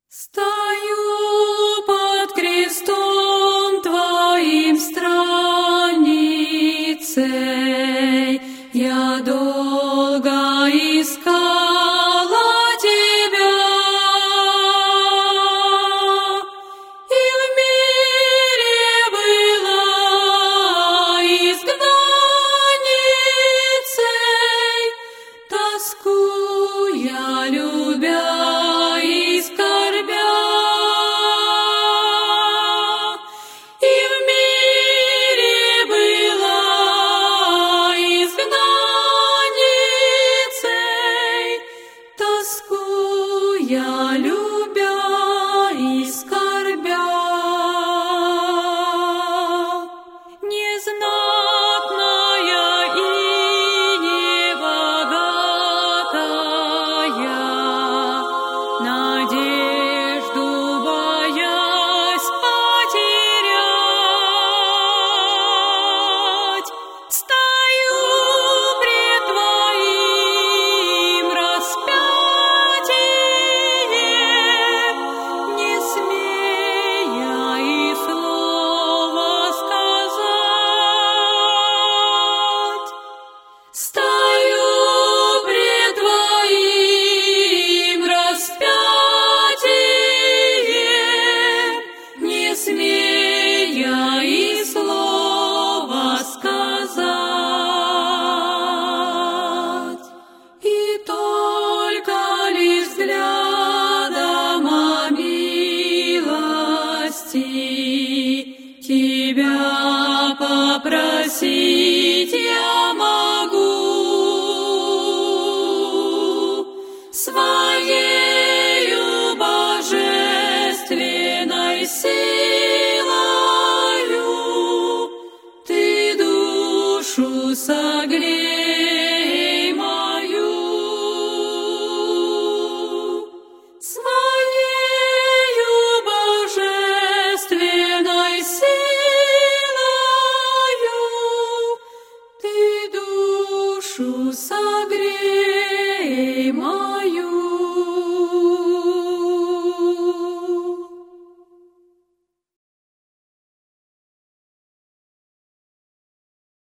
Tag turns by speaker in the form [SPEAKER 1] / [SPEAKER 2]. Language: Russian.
[SPEAKER 1] Стою под крестом Твоим страницей, я долго искала Тебя, и в мире была изгнанницей, тоскуя, любя и скорбя. И в мире была изгнанницей, тоскуя, любя и скорбя. Незнатная и небогатая, надежду боясь потерять, стою пред Твоим распятием, не смея и слова сказать. Стою пред Твоим распятием, не смея и слова сказать. И только лишь взглядом о милости Тебя попросить я могу. Своею божественной силою Ты душу согрей.